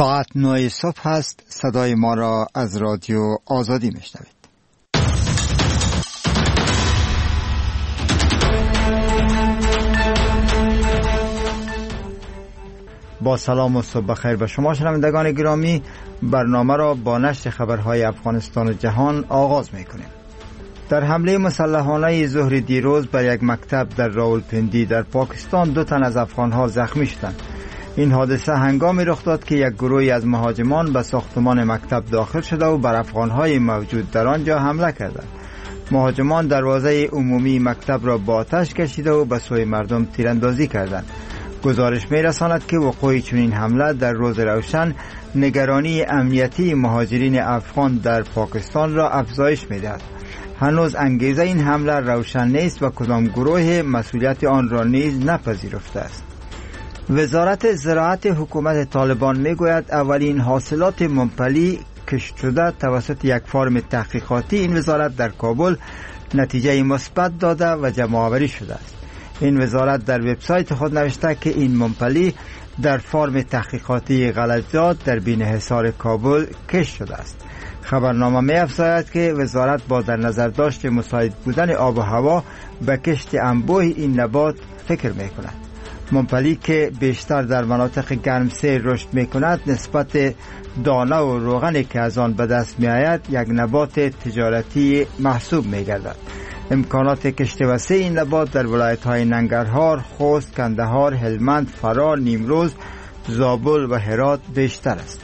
ساعت 9 صبح هست. صدای ما را از رادیو آزادی میشنوید. با سلام و صبح بخیر به شما شنوندگان گرامی. برنامه را با نشر خبرهای افغانستان و جهان آغاز میکنیم. در حمله مسلحانه ظهر دیروز بر یک مکتب در راولپنڈی در پاکستان 2 تن از افغانها زخمی شدند. این حادثه هنگامی رخ داد که یک گروهی از مهاجمان به ساختمان مکتب داخل شده و بر افغانهای موجود در آنجا حمله کردند. مهاجمان دروازه عمومی مکتب را با آتش کشیده و به سوی مردم تیراندازی کردند. گزارش می‌رساند که وقوع چنین حمله در روز روشن نگرانی امنیتی مهاجرین افغان در پاکستان را افزایش می‌دهد. هنوز انگیزه این حمله روشن نیست و کدام گروه مسئولیت آن را نیز نپذیرفته است. وزارت زراعت حکومت طالبان میگوید اولین حاصلات ممپلی کشت شده توسط یک فرم تحقیقاتی این وزارت در کابل نتیجه مثبت داده و جمع‌آوری شده است. این وزارت در وبسایت خود نوشته که این ممپلی در فرم تحقیقاتی غلجات در بین‌حصار کابل کشت شده است. خبرنامه می‌افزاید که وزارت با در نظر داشت مساعد بودن آب و هوا به کشت انبوه این نبات فکر می‌کند. ممپلی که بیشتر در مناطق گرمسیر رشد می‌کند نسبت دانه و روغنی که از آن به دست می‌آید یک نبات تجارتی محسوب می‌گردد. امکانات کشت وسیع این نبات در ولایت‌های ننگرهار، خوست، کندهار، هلمند، فرا، نیمروز، زابل و هرات بیشتر است.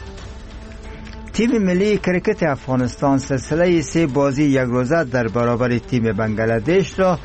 تیم ملی کرکت افغانستان سلسله 3 بازی یک روزه در برابر تیم بنگلادش را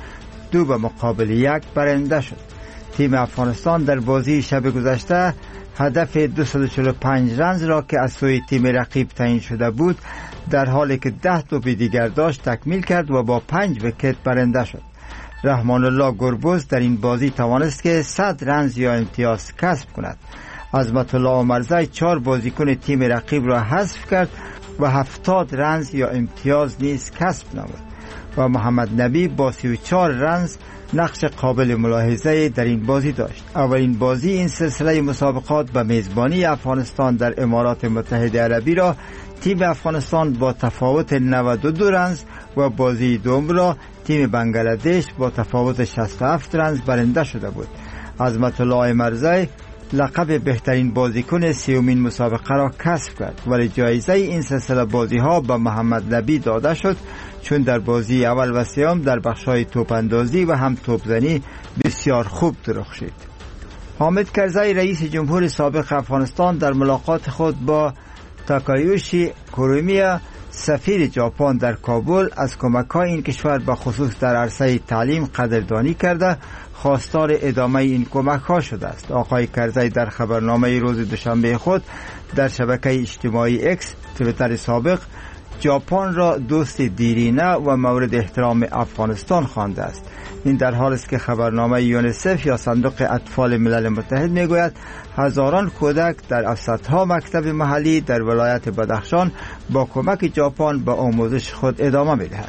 2-1 برنده شد. تیم افغانستان در بازی شب گذشته هدف 245 رنز را که از سوی تیم رقیب تعیین شده بود در حالی که 10 توپ دیگر داشت تکمیل کرد و با 5 ویکت برنده شد. رحمان الله گربز در این بازی توانست که 100 رنز یا امتیاز کسب کند. عظمت الله عمرزی 4 بازیکن تیم رقیب را حذف کرد و 70 رنز یا امتیاز نیز کسب نمود و محمد نبی با 34 رنز نقش قابل ملاحظه در این بازی داشت. اولین بازی این سلسله مسابقات به میزبانی افغانستان در امارات متحده عربی را تیم افغانستان با تفاوت 92 رنز و بازی دوم را تیم بنگلادش با تفاوت 67 رنز برنده شده بود. عظمت الله مرزی لقب بهترین بازیکن 30مین مسابقه را کسب کرد ولی جایزه این سلسله بازی ها به محمد نبی داده شد چون در بازی اول و سوم در بخش‌های توپاندازی و هم توپزنی بسیار خوب درخشید. حامد کرزی رئیس جمهور سابق افغانستان در ملاقات خود با تاکایوشی کورومییا سفیر ژاپن در کابل از کمک‌های این کشور به خصوص در عرصه تعلیم قدردانی کرده خواستار ادامه این کمک‌ها شده است. آقای کرزی در خبرنامه روز دوشنبه خود در شبکه اجتماعی اکس توییتر سابق ژاپن را دوست دیرینه و مورد احترام افغانستان خوانده است. این در حالی است که خبرنامه یونیسف یا صندوق اطفال ملل متحد میگوید هزاران کودک در صدها مکتب محلی در ولایت بدخشان با کمک ژاپن به آموزش خود ادامه میدهد.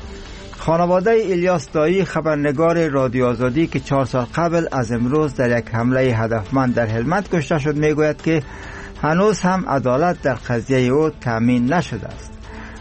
خانواده الیاس دایی خبرنگار رادیو آزادی که 4 سال قبل از امروز در یک حمله هدفمند در هلمند کشته شد میگوید که هنوز هم عدالت در قضیه او تامین نشده است.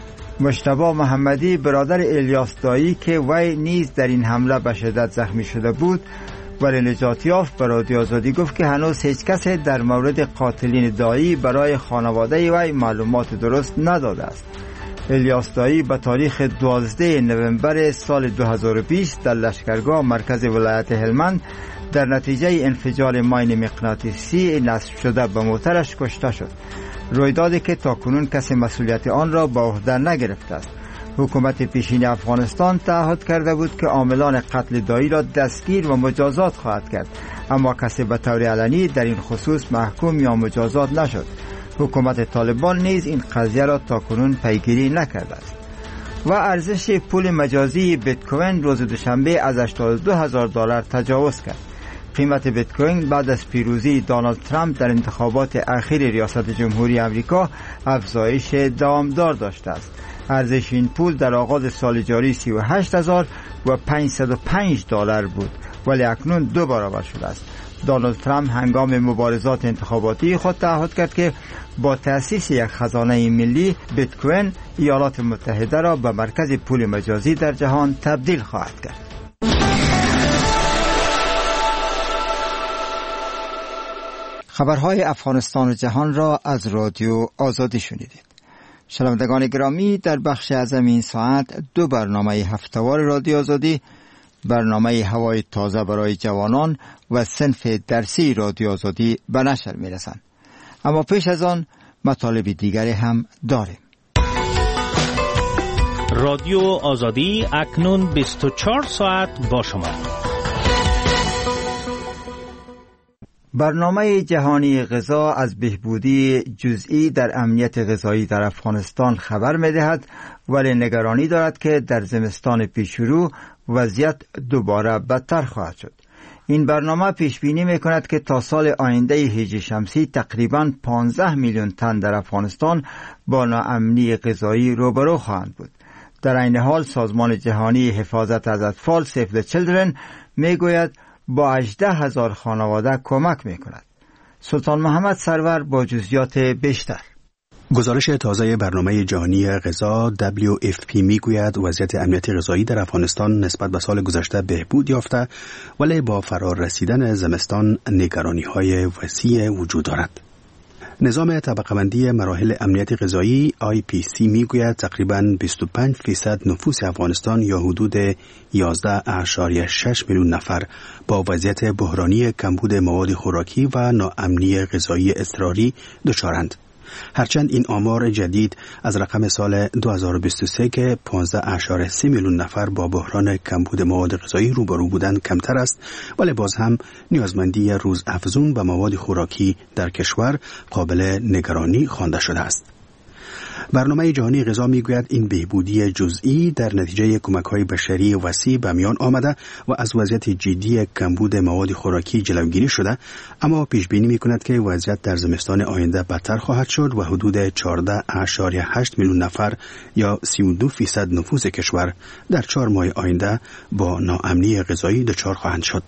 مجتبی محمدی برادر الیاس دایی که وی نیز در این حمله به شدت زخمی شده بود ولی نجات یافت به رادیو آزادی گفت که هنوز هیچ کس در مورد قاتلین دایی برای خانواده وی معلومات درست نداده است. الیاس دایی به تاریخ 12 نوامبر سال 2020 در لشکرگاه مرکز ولایت هلمند در نتیجه انفجار ماین مغناطیسی نصب شده به موترش کشته شد. رویدادی که تاکنون کسی مسئولیت آن را به عهده نگرفته است. حکومت پیشین افغانستان تعهد کرده بود که عاملان قتل دایی را دستگیر و مجازات خواهد کرد اما کسی به طور علنی در این خصوص محکوم یا مجازات نشد. حکومت طالبان نیز این قضیه را تاکنون پیگیری نکرده است. و ارزش پول مجازی بیت کوین روز دوشنبه از $82,000 تجاوز کرد. قیمت بیت کوین بعد از پیروزی دونالد ترامپ در انتخابات اخیر ریاست جمهوری آمریکا افزایش دوامدار داشته است. ارزش این پول در آغاز سال جاری $38,505 بود ولی اکنون 2 برابر شده است. دونالد ترامپ هنگام مبارزات انتخاباتی خود تعهد کرد که با تأسیس یک خزانه ملی بیت کوین ایالات متحده را به مرکز پول مجازی در جهان تبدیل خواهد کرد. خبرهای افغانستان و جهان را از رادیو آزادی شنیدید. شنوندگان گرامی، در بخش اعظم این ساعت دو برنامه هفته‌وار رادیو آزادی، برنامه هوای تازه برای جوانان و صنف درسی رادیو آزادی به نشر می‌رسند. اما پیش از آن مطالب دیگری هم داریم. رادیو آزادی اکنون 24 ساعت با شما. برنامه جهانی غذا از بهبودی جزئی در امنیت غذایی در افغانستان خبر می‌دهد، ولی نگرانی دارد که در زمستان پیشرو وضعیت دوباره بدتر خواهد شد. این برنامه پیش بینی می‌کند که تا سال آینده هجری شمسی تقریباً 15 میلیون تن در افغانستان با ناامنی غذایی روبرو خواهند بود. در این حال سازمان جهانی حفاظت از اطفال سیو د چیلدرن میگوید با 18,000 خانواده کمک میکند. سلطان محمد سرور با جزئیات بیشتر. گزارش تازه برنامه جهانی غذا WFP میگوید وضعیت امنیت غذایی در افغانستان نسبت به سال گذشته بهبود یافته، ولی با فرار رسیدن زمستان نگرانی‌های وسیع وجود دارد. نظام طبقه‌بندی مراحل امنیت غذایی IPC میگوید تقریباً 25% نفوس افغانستان یا حدود 11.6 میلیون نفر با وضعیت بحرانی کمبود مواد خوراکی و ناامنی غذایی اضطراری دچارند. هرچند این آمار جدید از رقم سال 2023 که 15.3 میلیون نفر با بحران کمبود مواد غذایی روبرو بودند کمتر است، ولی باز هم نیازمندی روزافزون به مواد خوراکی در کشور قابل نگرانی خوانده شده است. برنامه جهانی غذا میگوید این بهبودی جزئی در نتیجه کمک‌های بشری وسیع به میان آمده و از وضعیت جدی کمبود مواد خوراکی جلوگیری شده، اما پیش بینی می‌کند که وضعیت در زمستان آینده بدتر خواهد شد و حدود 14.8 میلیون نفر یا 32% نفوس کشور در 4 ماه آینده با ناامنی غذایی دچار خواهند شد.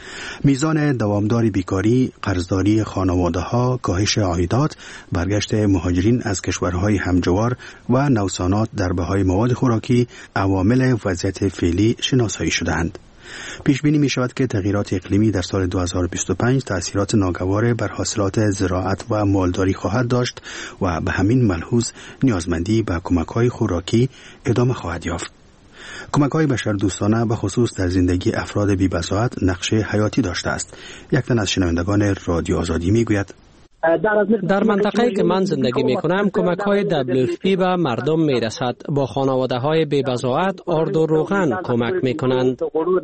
میزان دوامدار بیکاری، قرضداری خانواده‌ها، کاهش عایدات، برگشت مهاجرین از کشورهای همجوار و نوسانات در بهای مواد خوراکی عوامل وضعیت فعلی شناسایی شده‌اند. پیش بینی می شود که تغییرات اقلیمی در سال 2025 تأثیرات ناگوار بر حاصلات زراعت و مالداری خواهد داشت و به همین ملحوظ نیازمندی به کمک‌های خوراکی ادامه خواهد یافت. کمک‌های بشردوستانه به خصوص در زندگی افراد بی‌بضاعت نقش حیاتی داشته است. یک تن از شنوندگان رادیو آزادی میگوید در منطقه‌ای که من زندگی می‌کنم کمک‌های WFP به مردم می‌رسد. با خانواده‌های بی‌بضاعت آرد و روغن کمک می‌کنند.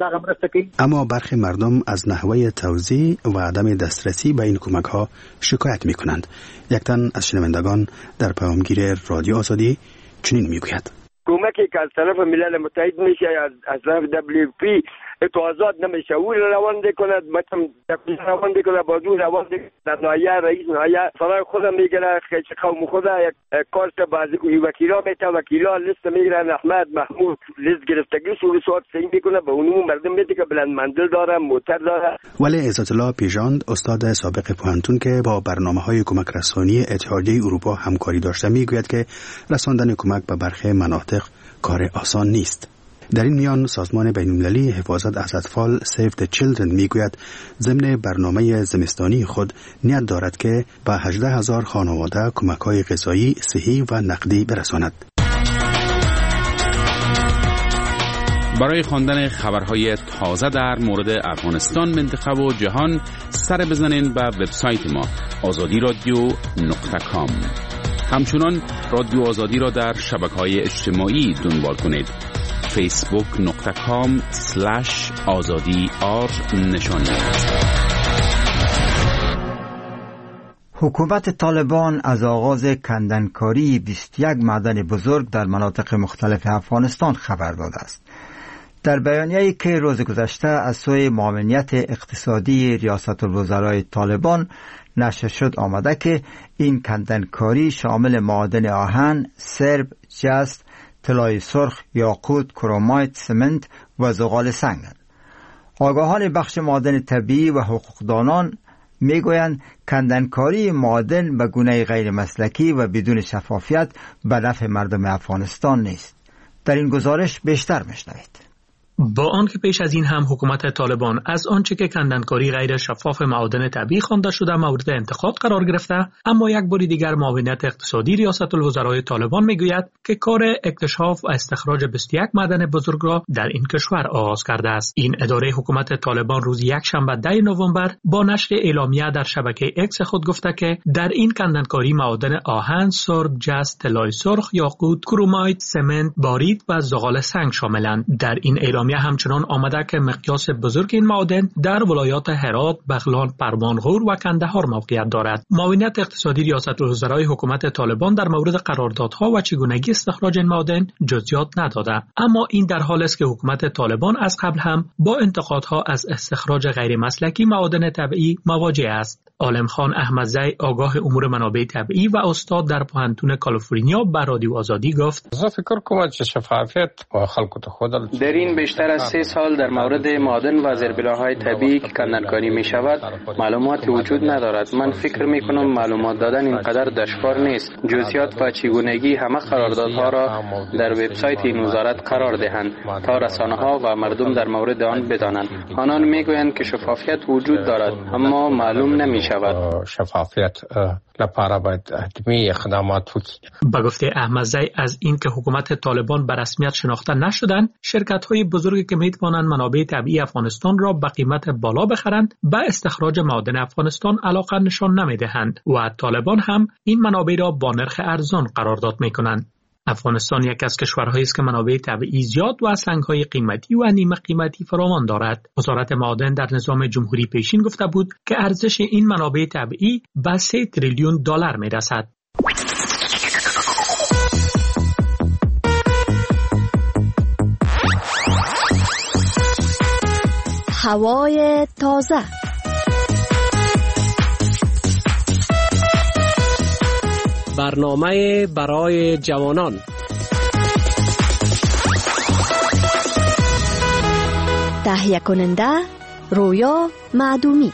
اما برخی مردم از نحوه توزیع و عدم دسترسی به این کمک‌ها شکایت می‌کنند. یک تن از شنوندگان در پیامگیر رادیو آزادی چنین میگوید: کمکی که از طرف ملل متحد میشه از طرف WFP اتوازات نمیشه او روانده کند مثلا روانده کند بازو روانده در نایه رئیس نایه سالای خودم میگره خیلی قوم خود یک کارت بازی کوی وکیلا میته وکیلا لیست میگیرن احمد محمود لیست گرفتگی سوری سوات سین میکنه به اونمو مردم میده که بلند منزل داره موتر داره. ولی عزت الله پیژاند استاد سابق پوهنتون که با برنامه‌های کمک رسانی اتحادیه اروپا همکاری داشته میگوید که رساندن کمک به برخی مناطق کار آسان نیست. در این میان سازمان بین‌المللی حفاظت از اطفال سیو د چیلدرن میگوید ضمن برنامه زمستانی خود نیت دارد که به 18,000 خانواده کمک‌های غذایی، صحی و نقدی برساند. برای خواندن خبرهای تازه در مورد افغانستان، منطقه و جهان سر بزنین به وبسایت ما azadi.radio.com. همچنان رادیو آزادی را در شبکه‌های اجتماعی دنبال کنید. facebook.com/azadi_r نشان دهید. حکومت طالبان از آغاز کندنکاری 21 معدن بزرگ در مناطق مختلف افغانستان خبر داده است. در بیانیه‌ای که روز گذشته از سوی معاونیت اقتصادی ریاست الوزرای طالبان نشر شد آمده که این کندنکاری شامل معادن آهن، سرب، جست، طلای سرخ، یاقوت، کرومایت، سمنت و زغال سنگ است. آگاهان بخش معادن طبیعی و حقوقدانان میگویند کندنکاری معادن به گونه غیر مسلکی و بدون شفافیت به نفع مردم افغانستان نیست. در این گزارش بیشتر میشنوید. با آنکه پیش از این هم حکومت طالبان از آنچه که کندنکاری غیر شفاف معادن طبیعی خوانده شده مورد انتقاد قرار گرفته، اما یک بار دیگر معاونت اقتصادی ریاست الوزرای طالبان میگوید که کار اکتشاف و استخراج 21 معدن بزرگ را در این کشور آغاز کرده است. این اداره حکومت طالبان روز یکشنبه 10 نوامبر با نشر اعلامیه در شبکه اکس خود گفته که در این کندنکاری معادن آهن، سرب، جست، طلای سرخ، یاقوت، کرومایت، سمنت، بارید و زغال سنگ شاملند. در این اعلامیه همچنان آمده که مقیاس بزرگ این معادن در ولایات هرات، بغلان، پروان‌غور و کندهار موقعیت دارد. معاونت اقتصادی ریاست الوزرای حکومت طالبان در مورد قراردادها و چگونگی استخراج این معادن جزئیات نداده، اما این در حالی است که حکومت طالبان از قبل هم با انتقادها از استخراج غیر مسلکی معادن طبیعی مواجه است. عالم خان احمدزی، آگاه امور منابع طبیعی و استاد در پوهنتون کالیفرنیا، به رادیو آزادی گفت: فکر کنم که شفافیت و خلق خود در این بیشتر از 3 سال در مورد معادن و زیربناهای طبیعی که کندنکاری می شود معلوماتی وجود ندارد. من فکر می کنم معلومات دادن اینقدر دشوار نیست. جزئیات و چگونگی همه قراردادها را در وبسایت این وزارت قرار دهند تا رسانه‌ها و مردم در مورد آن بدانند. آنان میگویند که شفافیت وجود دارد اما معلوم نمی شود. شفافیت لپاره باید حتمی اقدامات وکړي. با گفته احمدزی، از این که حکومت طالبان به رسمیت شناخته نشدند، شرکت‌های بزرگی که می‌توانند منابع طبیعی افغانستان را به قیمت بالا بخرند به استخراج معادن افغانستان علاقه نشان نمی‌دهند و طالبان هم این منابع را با نرخ ارزان قرارداد می‌کنند. افغانستان یک از کشورهایی است که منابع طبیعی زیاد و سنگ‌های قیمتی و نیمه قیمتی فراوان دارد. وزارت معادن در نظام جمهوری پیشین گفته بود که ارزش این منابع طبیعی به 3 تریلیون دلار می‌رسد. هوای تازه. برنامه برای جوانان. تهیه کننده رویا معدومی.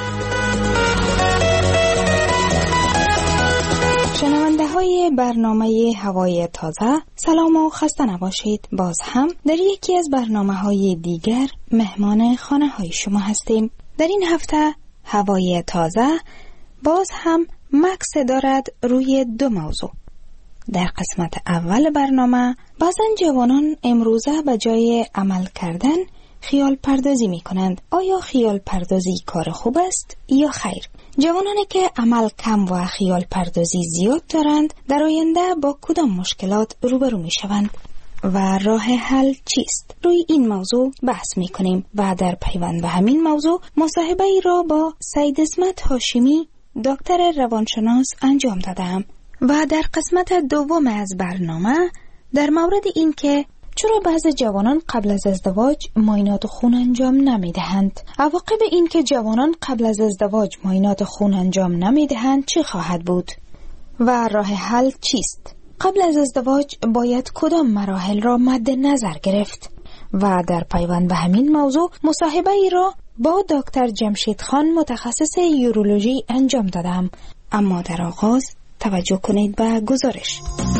شنونده های برنامه هوای تازه، سلام و خسته نباشید. باز هم در یکی از برنامه های دیگر مهمان خانه های شما هستیم. در این هفته هوای تازه باز هم مکس دارد روی 2 موضوع. در قسمت اول برنامه بعضن جوانان امروزه به جای عمل کردن خیال پردازی می کنند. آیا خیال پردازی کار خوب است یا خیر؟ جوانانی که عمل کم و خیال پردازی زیاد دارند در آینده با کدام مشکلات روبرو می شوند و راه حل چیست؟ روی این موضوع بحث می کنیم و در پیوند به همین موضوع مصاحبه ای را با سید اسمت هاشمی، دکتر روانشناس انجام دادم و در قسمت دوم از برنامه در مورد این که چرا بعضی جوانان قبل از ازدواج معاینات خون انجام نمیدهند، عواقب این که جوانان قبل از ازدواج معاینات خون انجام نمیدهند چه خواهد بود و راه حل چیست؟ قبل از ازدواج باید کدام مراحل را مد نظر گرفت؟ و در پیوند به همین موضوع مصاحبه ای را با دکتر جمشید خان متخصص یورولوژی انجام دادم. اما در آغاز توجه کنید به گزارش.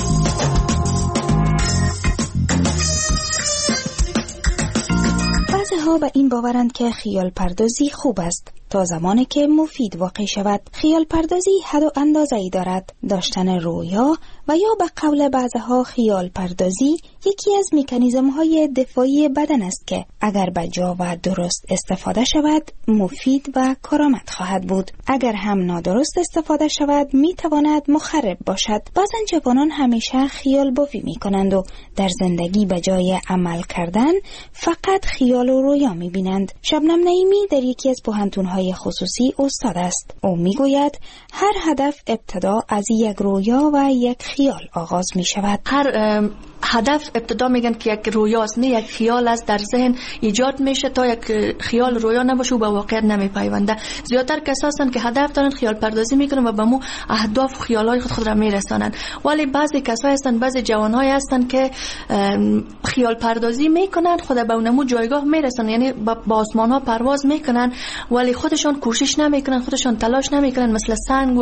بعضی‌ها به این باورند که خیال پردازی خوب است تا زمانی که مفید واقع شود. خیال پردازی حد و اندازه‌ای دارد. داشتن رویا و یا به قول بعضی‌ها خیال پردازی یکی از مکانیزم‌های دفاعی بدن است که اگر به جا و درست استفاده شود مفید و کارآمد خواهد بود. اگر هم نادرست استفاده شود می‌تواند مخرب باشد. بعضن جوانان همیشه خیال بافی می‌کنند و در زندگی به جای عمل کردن فقط خیال و رویا می‌بینند. شبنم نعیمی در یکی از پوهنتون‌های خصوصی استاد است. او میگوید هر هدف ابتدا از یک رویا و یک خیال آغاز می شود. هر هدف ابتدا میگن که یک رویاست، نه یک خیال است در ذهن ایجاد میشه تا یک خیال رویا نباشه و به واقعیت نمیپیونده. زیادتر کسایی هستند که هدف دارن خیال پردازی میکنن و به مو اهداف و خیالای خود را میرسانن، ولی بعضی کسایی هستند، بعضی جوانهای هستند که خیال پردازی میکنن، خود به اونمو جایگاه میرسن، یعنی با آسمان ها پرواز میکنن ولی خودشان کوشش نمیکنن، خودشان تلاش نمیکنن، مثل سنگ